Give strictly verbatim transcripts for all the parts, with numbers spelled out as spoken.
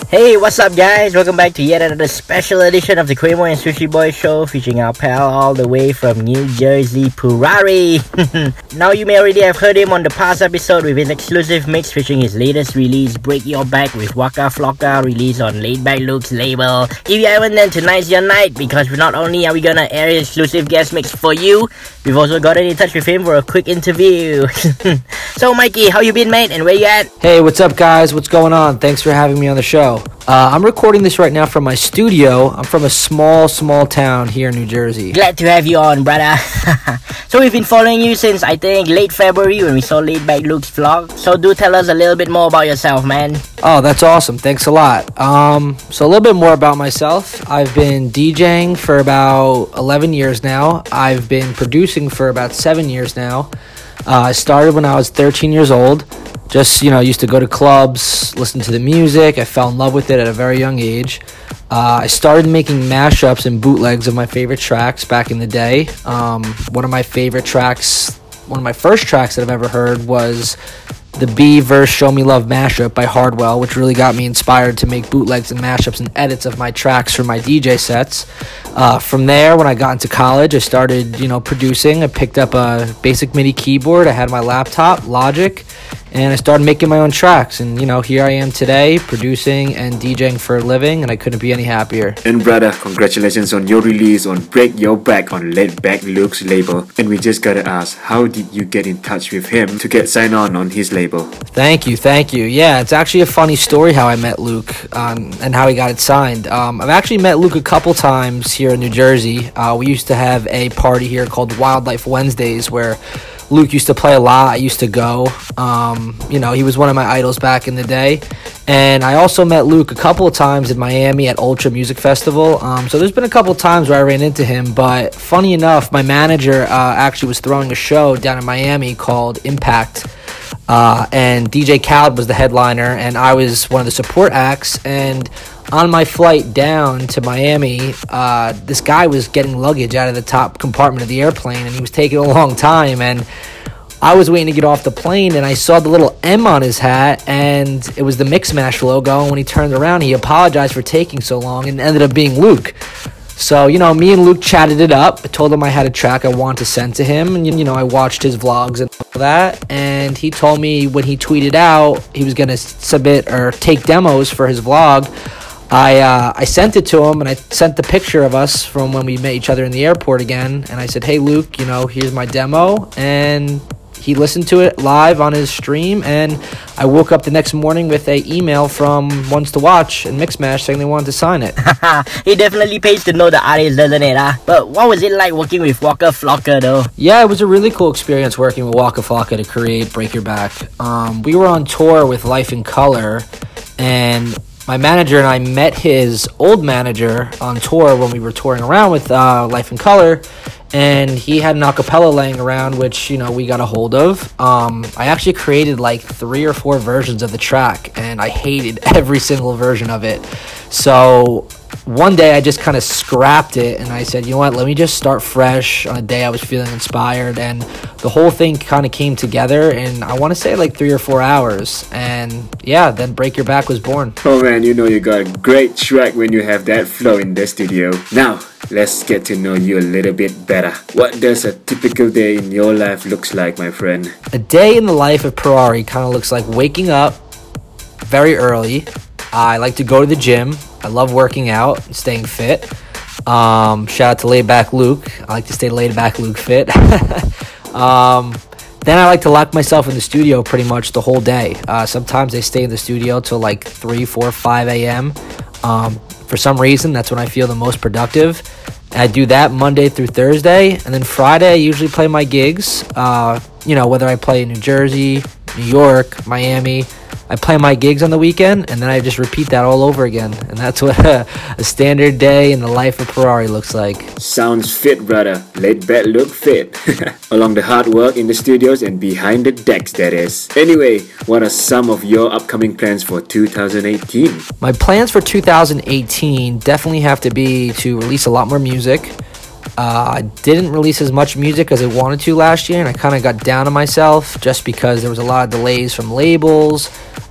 Hey, what's up, guys? Welcome back to yet another special edition of the Quemo and Sushi Boy Show, featuring our pal all the way from New Jersey, Purari. Now, you may already have heard him on the past episode with his exclusive mix featuring his latest release, Break Your Back with Waka Flocka, released on Laid Back Luke's label. If you haven't, then tonight's your night, because not only are we gonna air his exclusive guest mix for you, we've also gotten in touch with him for a quick interview. So, Mikey, how you been, mate, and where you at? Hey, what's up, guys? What's going on? Thanks for having me on the show. Uh, I'm recording this right now from my studio. I'm from a small, small town here in New Jersey. Glad to have you on, brother. So we've been following you since, I think, late February when we saw Laid Back Luke's vlog. So do tell us a little bit more about yourself, man. Oh, that's awesome. Thanks a lot. Um, so a little bit more about myself. I've been DJing for about eleven years now. I've been producing for about seven years now. Uh, I started when I was thirteen years old. Just, you know, used to go to clubs, listen to the music. I fell in love with it at a very young age. Uh, I started making mashups and bootlegs of my favorite tracks back in the day. Um, one of my favorite tracks, one of my first tracks that I've ever heard was the B verse Show Me Love mashup by Hardwell, which really got me inspired to make bootlegs and mashups and edits of my tracks for my D J sets. Uh, from there, when I got into college, I started, you know, producing. I picked up a basic MIDI keyboard. I had my laptop, Logic, and I started making my own tracks. And, you know, here I am today, producing and DJing for a living, and I couldn't be any happier. And brother, congratulations on your release on Break Your Back on Laid Back Luke's label. And we just gotta ask, how did you get in touch with him to get signed on on his label? Thank you, thank you. Yeah, it's actually a funny story how I met Luke um, and how he got it signed. Um, I've actually met Luke a couple times here in New Jersey. Uh, we used to have a party here called Wildlife Wednesdays where Luke used to play a lot. I used to go. Um, you know, he was one of my idols back in the day. And I also met Luke a couple of times in Miami at Ultra Music Festival. Um, so there's been a couple of times where I ran into him. But funny enough, my manager uh, actually was throwing a show down in Miami called Impact. Uh, and D J Khaled was the headliner, and I was one of the support acts. And on my flight down to Miami, uh, this guy was getting luggage out of the top compartment of the airplane, and he was taking a long time. And I was waiting to get off the plane, and I saw the little M on his hat, and it was the Mixmash logo. And when he turned around, he apologized for taking so long, and it ended up being Luke. So, you know, me and Luke chatted it up. I told him I had a track I wanted to send to him. And, you know, I watched his vlogs and all that. And he told me when he tweeted out he was going to submit or take demos for his vlog, I uh, I sent it to him, and I sent the picture of us from when we met each other in the airport again. And I said, hey, Luke, you know, here's my demo. And he listened to it live on his stream, and I woke up the next morning with a email from Ones to Watch and Mixmash saying they wanted to sign it. It definitely pays to know the artist, doesn't it? Huh? But what was it like working with Waka Flocka, though? Yeah, it was a really cool experience working with Waka Flocka to create Break Your Back. Um, we were on tour with Life in Color, and my manager and I met his old manager on tour when we were touring around with uh, Life in Color. And he had an acapella laying around, which, you know, we got a hold of. Um, I actually created like three or four versions of the track, and I hated every single version of it. So one day I just kind of scrapped it, and I said, you know what, let me just start fresh on a day I was feeling inspired. And the whole thing kind of came together in, I want to say, like three or four hours. And yeah, then Break Your Back was born. Oh man, you know you got a great track when you have that flow in the studio. Now, let's get to know you a little bit better. What does a typical day in your life looks like, my friend? A day in the life of Purari kind of looks like waking up very early. I like to go to the gym. I love working out and staying fit. Um, shout out to Laid Back Luke. I like to stay Laid Back Luke fit. um, then I like to lock myself in the studio pretty much the whole day. Uh, sometimes I stay in the studio till like three, four, five a.m. Um, for some reason, that's when I feel the most productive. I do that Monday through Thursday, and then Friday I usually play my gigs. Uh, you know, whether I play in New Jersey, New York, Miami, I play my gigs on the weekend, and then I just repeat that all over again. And that's what a, a standard day in the life of Purari looks like. Sounds fit, brother. Laid back look fit. Along the hard work in the studios and behind the decks, that is. Anyway, what are some of your upcoming plans for two thousand eighteen? My plans for two thousand eighteen definitely have to be to release a lot more music. Uh, I didn't release as much music as I wanted to last year, and I kind of got down on myself just because there was a lot of delays from labels.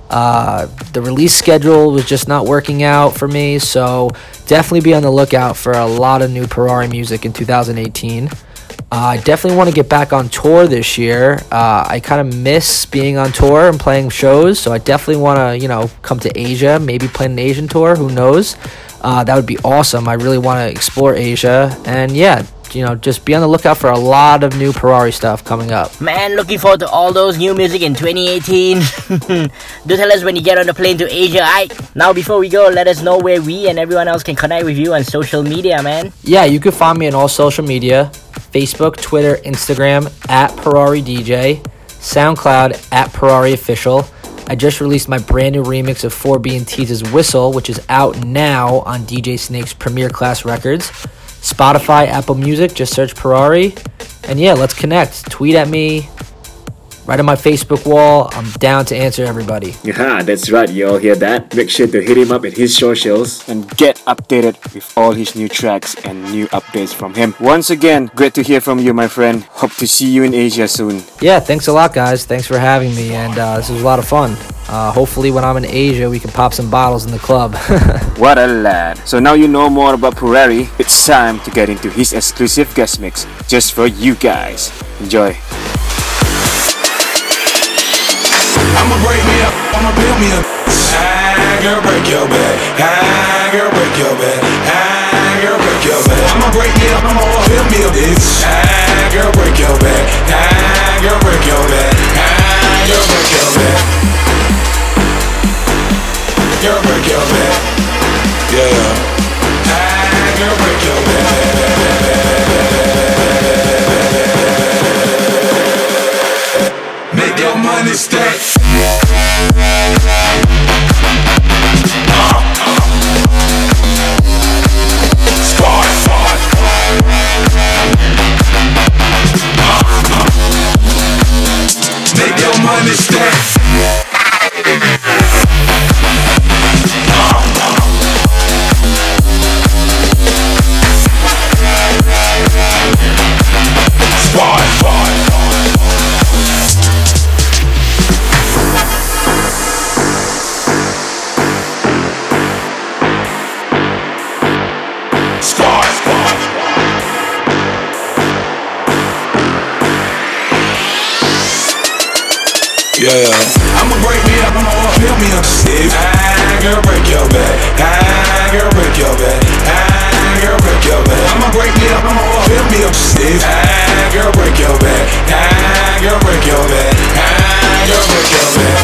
Uh, the release schedule was just not working out for me, so definitely be on the lookout for a lot of new Parari music in two thousand eighteen. Uh, I definitely want to get back on tour this year. Uh, I kind of miss being on tour and playing shows, so I definitely want to, you know, come to Asia, maybe play an Asian tour, who knows. Uh, that would be awesome. I really want to explore Asia, and yeah, you know, just be on the lookout for a lot of new Parari stuff coming up. Man, looking forward to all those new music in twenty eighteen. Do tell us when you get on the plane to Asia, aight? Now before we go, let us know where we and everyone else can connect with you on social media, man. Yeah, you can find me on all social media. Facebook, Twitter, Instagram, at Parari D J. SoundCloud, at Parari Official. I just released my brand new remix of four B and T's Whistle, which is out now on D J Snake's Premier Class Records. Spotify, Apple Music, just search Parari. And yeah, let's connect. Tweet at me. Right on my Facebook wall. I'm down to answer everybody. Yeah, that's right, you all hear that? Make sure to hit him up at his socials and get updated with all his new tracks and new updates from him. Once again, great to hear from you, my friend. Hope to see you in Asia soon. Yeah, thanks a lot, guys. Thanks for having me, and uh, this was a lot of fun. Uh, hopefully when I'm in Asia, we can pop some bottles in the club. What a lad. So now you know more about Parari, it's time to get into his exclusive guest mix just for you guys. Enjoy. I'ma break me up, I'ma build me up. Ah, girl, break your back. Ah, girl, break your back. Ah, girl, break your back. I'ma break me up, I'ma build me up, bitch. Ah, girl, break your back. Ah, girl, break your back. Ah, girl, break your back. Girl, break your back. Yeah. Ah, girl, break your back. Make your money stack. Make your money stack. Squad, squad. Yeah, I'ma break me up, I'ma build me up. Ah, girl, break your back. Ah, girl, break your back. Ah, girl, break your back. I'ma break me up, I'ma build me up. Ah, girl, break your back. Ah, girl, break your back. Ah, girl, break your back.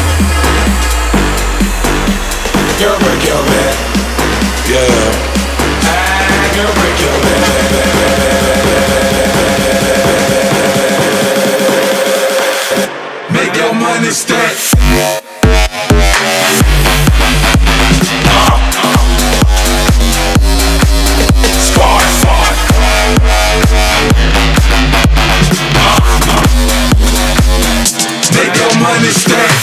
Girl, break your back. Yeah. Ah, girl, break your back. Make your money stack. Squad, squad. Make your money stack.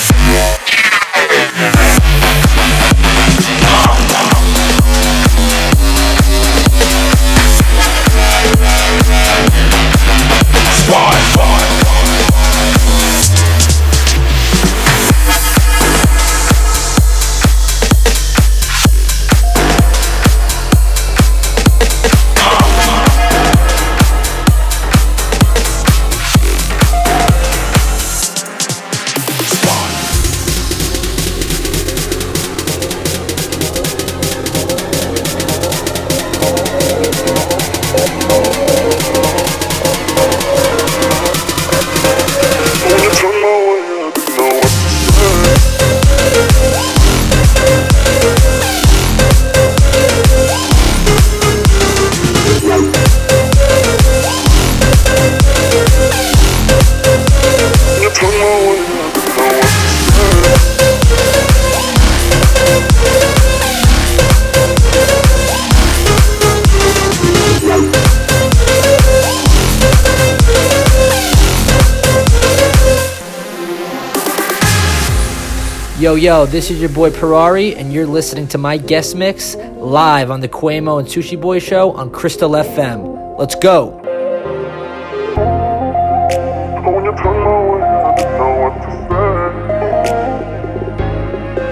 Squad, squad. Yo, yo, this is your boy Parari, and you're listening to my guest mix live on the Quemo and Sushi Boy Show on Crystal F M. Let's go. When you turn my way, I didn't know what to say.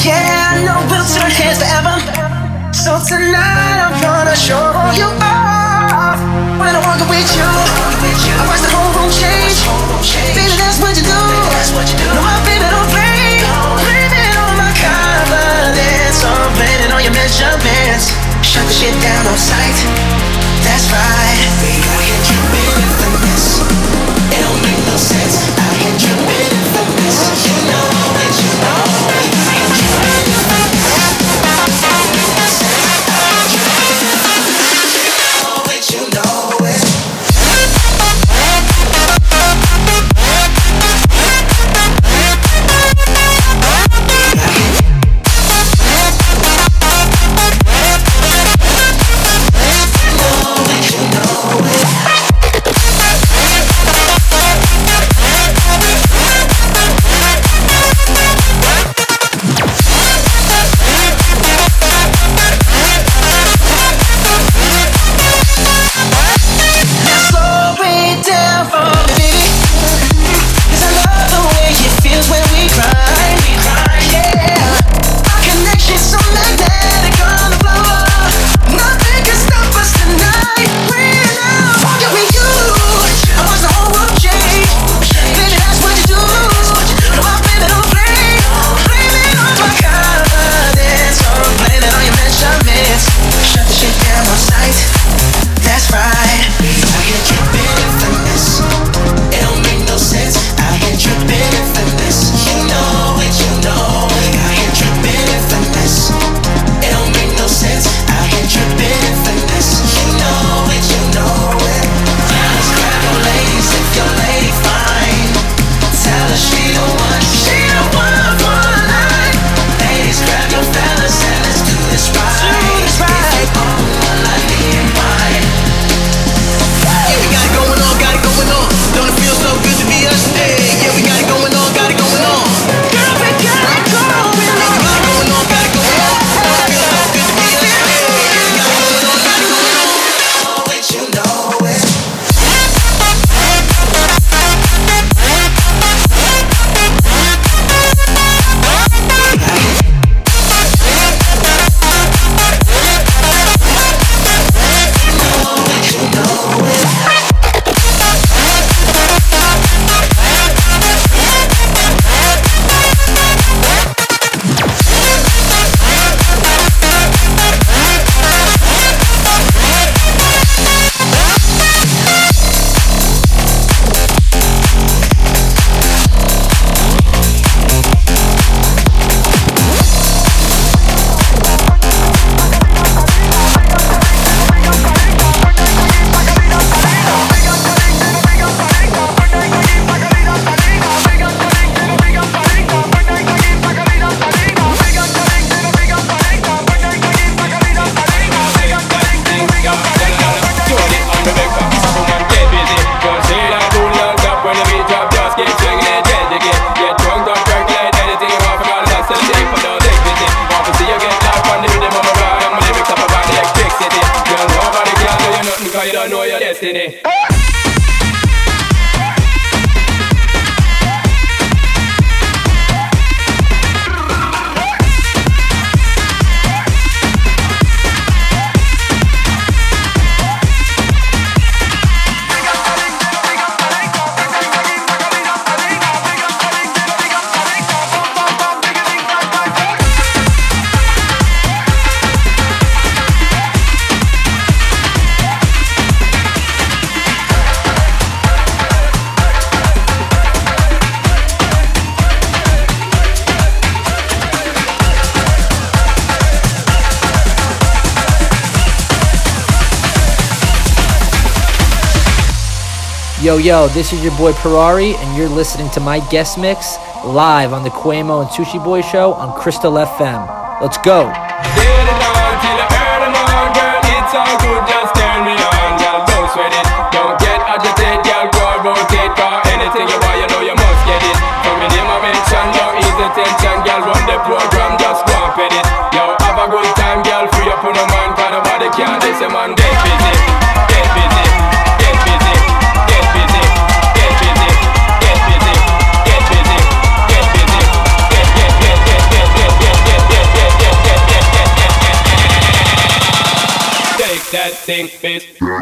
Yeah, I know we'll turn heads forever. So tonight I'm gonna show you off. When I walk with you, I watch the whole room change. Baby, that's what you do. No, my baby don't play. Blame it on my confidence. I'm blaming on your measurements. Shut the shit down on sight. That's right. Baby, I hit you in finesse. It don't make no sense. I hit you in finesse. You know that you know. I hit you in finesse. You know it. Destiny. Yo, yo, this is your boy Ferrari, and you're listening to my guest mix live on the Quemo and Sushi Boy Show on Crystal F M. Let's go. Get busy, get busy, get busy, get busy, get busy, get busy, get busy. that thing, bitch.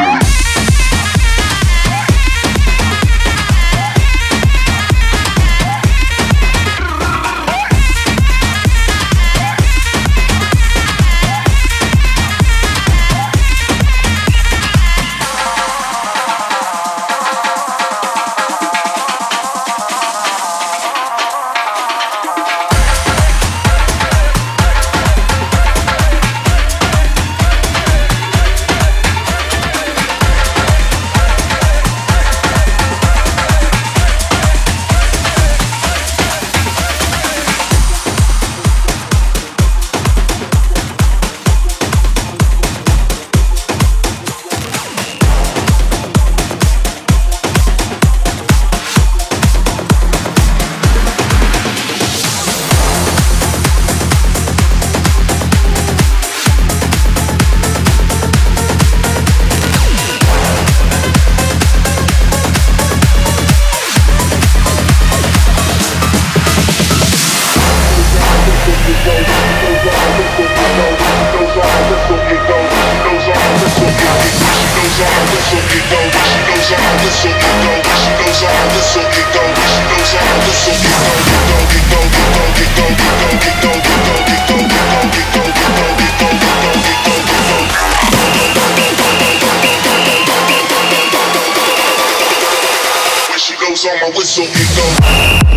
On my whistle, it go.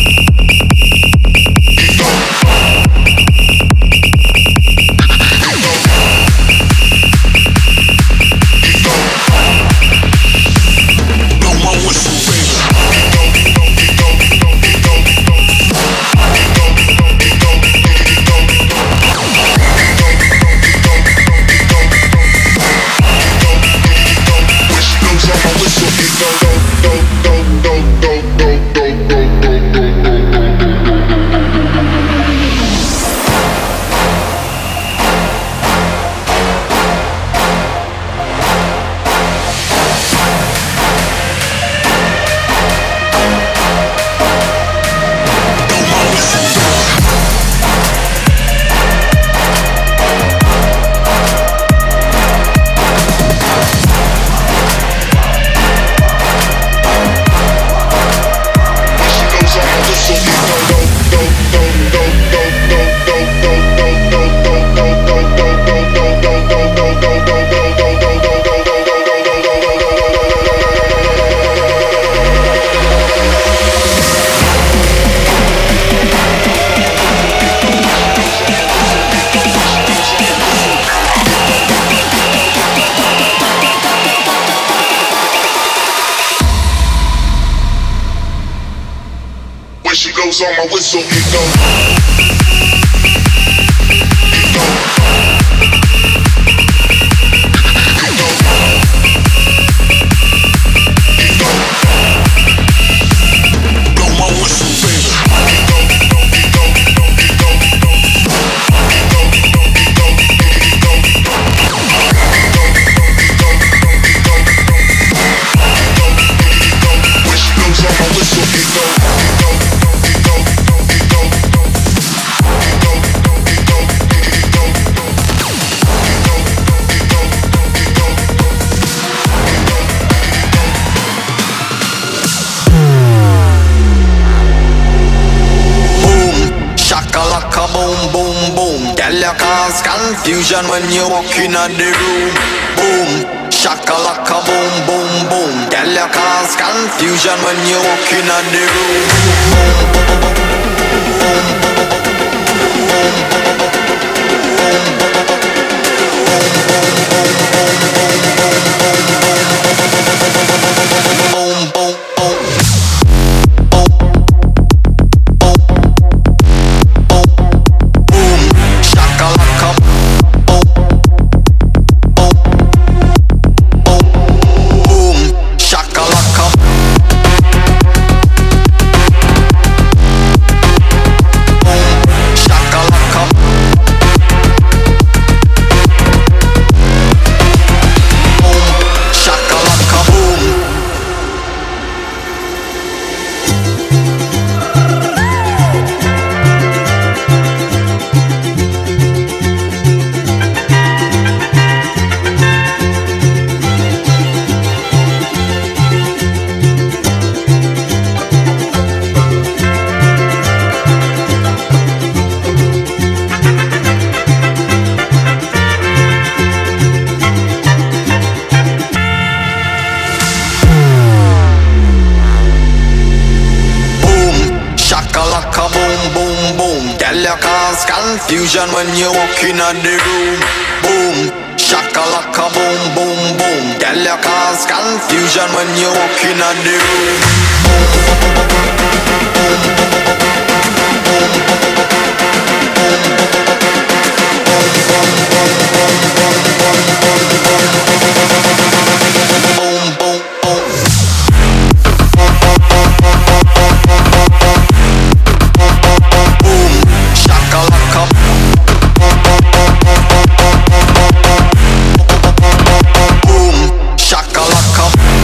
She goes on my whistle, it go. Boom, boom, boom. Girl, you cause confusion when you walk in the room. Boom, shakalaka, boom, boom, boom. Girl, you cause confusion when you walk in the room. Boom, boom, boom, shakalaka. cause confusion when you walk in the room. Boom, shakalaka, boom, boom, boom. Girl, you cause confusion when you walk in the room. Boom, boom, boom. Boom, shakalaka. Boom, shakalaka.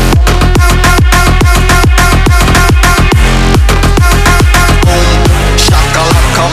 Boom, shakalaka.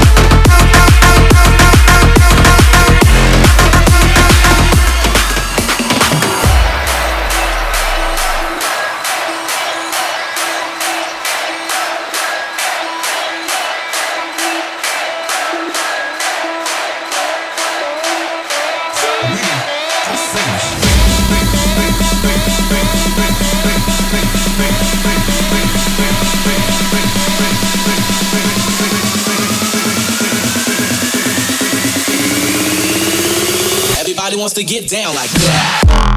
Everybody wants to get down like that.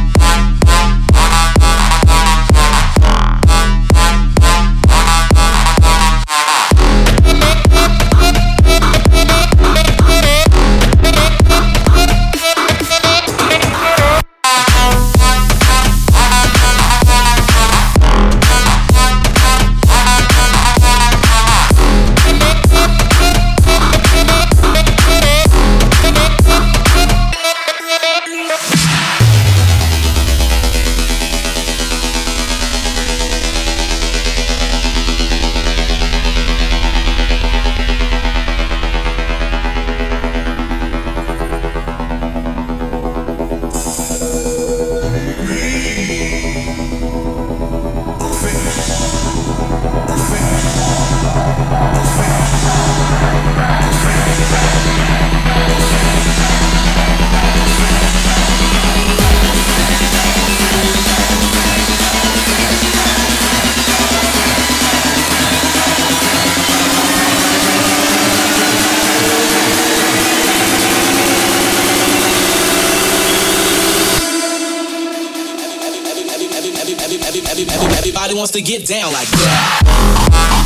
Everybody wants to get down like that.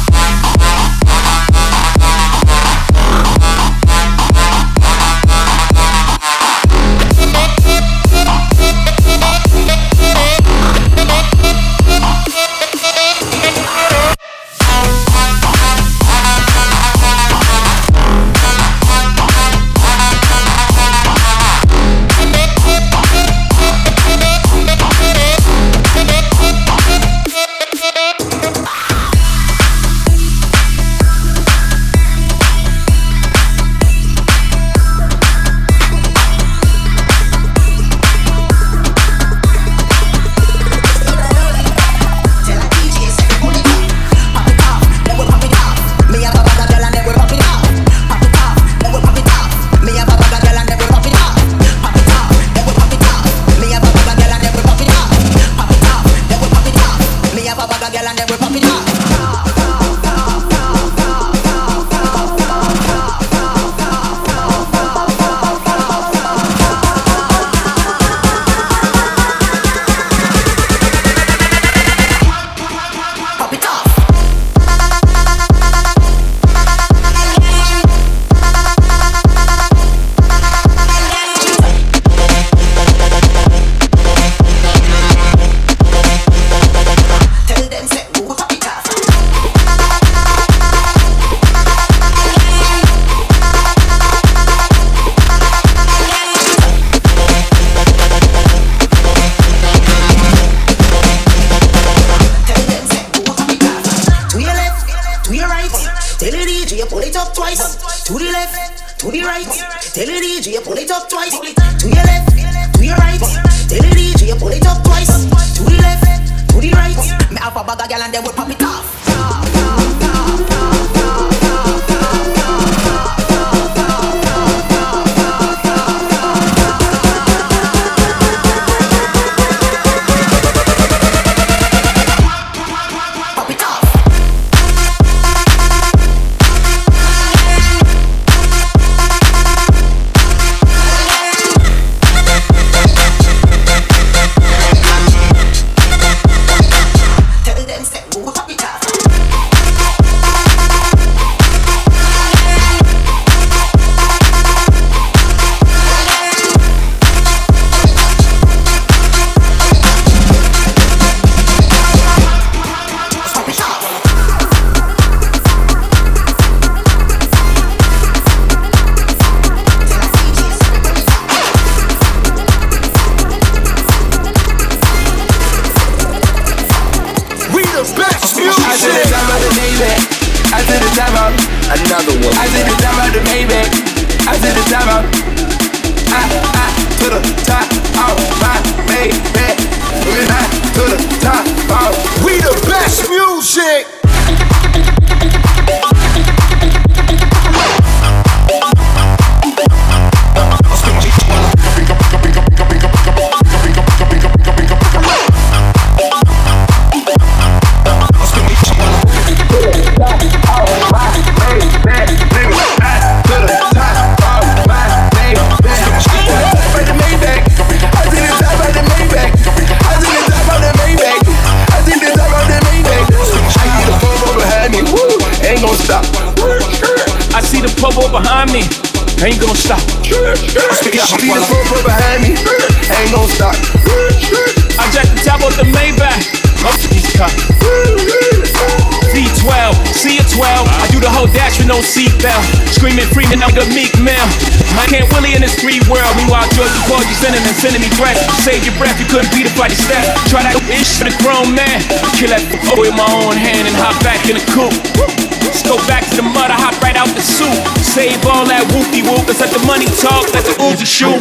twice. To the left, to the right. Tell the D J pull it up twice. To your left, to your right. Tell the D J pull it up twice. To the left, to the right. Me have a bag of gyal and they will pop it off. I to the top out. I, I, to the top out. My baby. Moving high to the top out. We the best music. I see the purple behind me, ain't gon' stop. I see the purple behind me, ain't gon' stop. I jack the top of the Maybach, up to these cops. V twelve, C a twelve, I do the whole dash with no seatbelt. Screaming, freeing out the Meek Mill. I can't Willie in this free world. Meanwhile, George called you sending and sending me threats. Save your breath, you couldn't beat a flight of step. Try that ish for the grown man. Kill that f*** with my own hand and hop back in the coupe. Let's go back to the mud, I hop right out the soup. Save all that whoopie-whoop, let's let the money talk, let the Uzi shoot.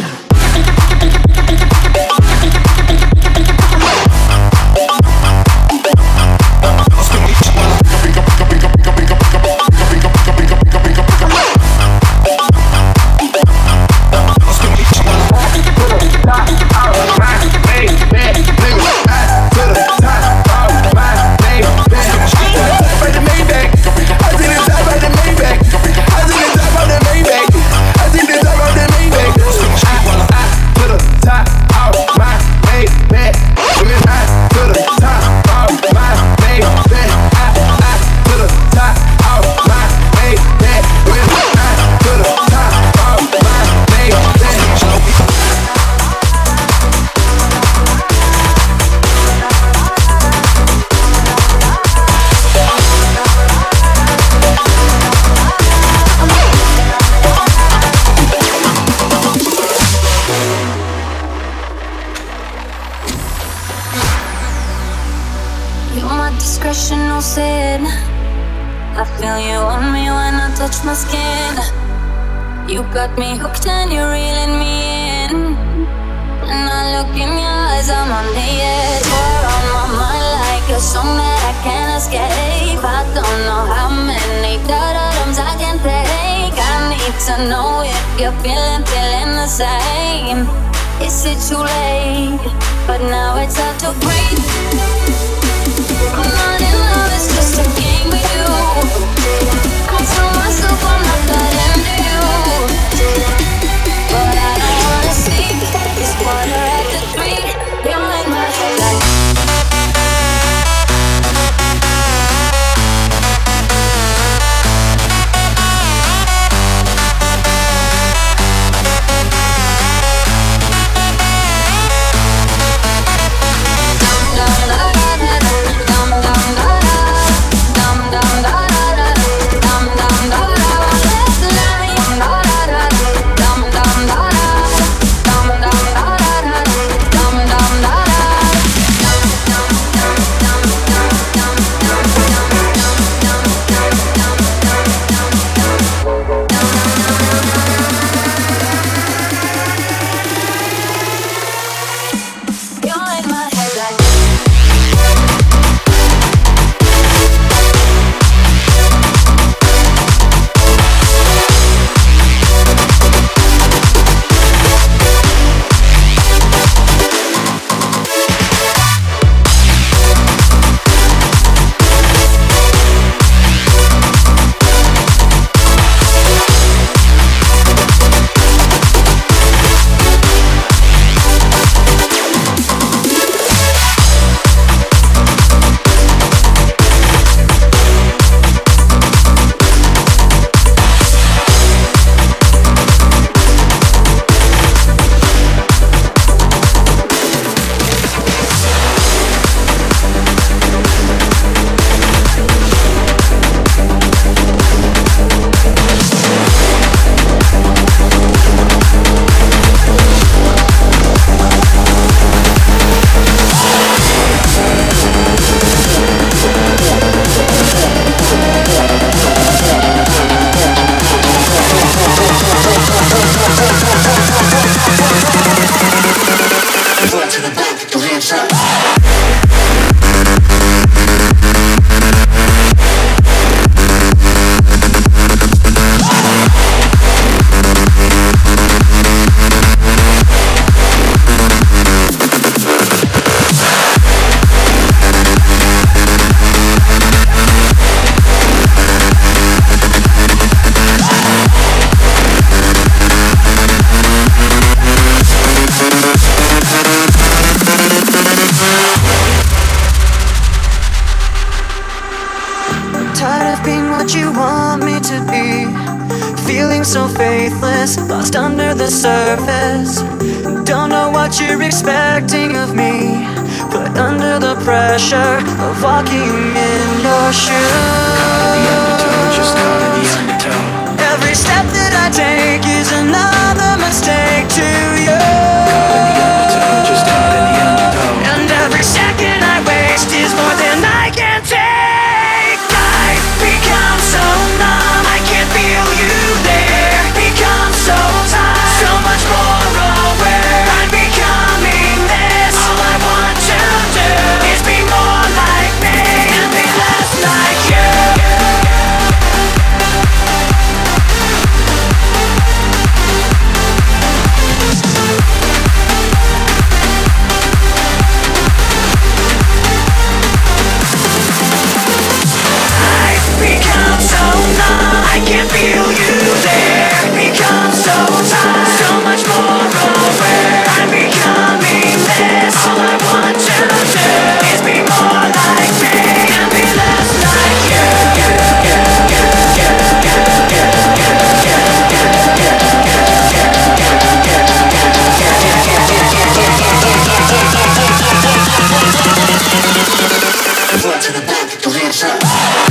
My skin, you got me hooked and you're reeling me in. And I look in your eyes, I'm on the edge. You're on my mind like a song that I can't escape. I don't know how many da-da-dums I can take. I need to know if you're feeling, feeling the same. Is it too late? But now it's hard to breathe. I'm not in love, it's just a game with you. I told myself I'm not that into you, but I don't wanna sleep. It's quarter after three. You're in my head like dum dum da da dum dum da da dum dum da da. nervous, lost under the surface. Don't know what you're expecting of me, but under the pressure of walking in your shoes, every step that I take is another mistake to you. And every second I waste is more than I can take. I've become so numb, I can't feel you there. Become so tired, so much more aware. I'm becoming this. All I want to do is be more like me and be less like you. Become so numb, I can't feel you there. Become so tired, so much more aware. I'm becoming this. All I want to do is be more like me and be less like you. To the back, put your hands up.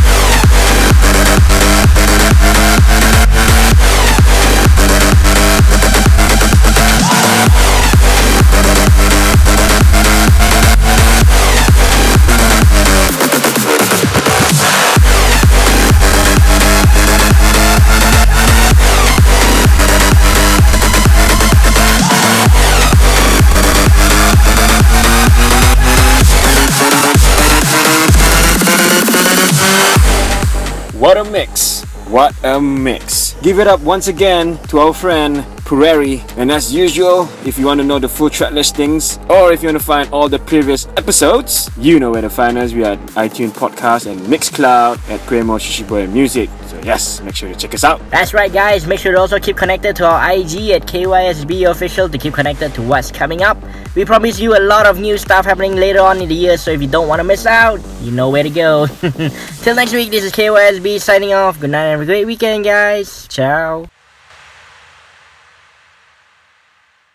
What a mix! What a mix! Give it up once again to our friend Purari. And as usual, if you want to know the full track listings or if you want to find all the previous episodes, you know where to find us. We are at iTunes Podcast and Mixcloud at Cremo Sushi Boy Music. So yes, make sure you check us out. That's right, guys. Make sure to also keep connected to our I G at K Y S B Official to keep connected to what's coming up. We promise you a lot of new stuff happening later on in the year, so if you don't want to miss out, you know where to go. Till next week, this is K Y S B signing off. Good night and have a great weekend, guys. Ciao.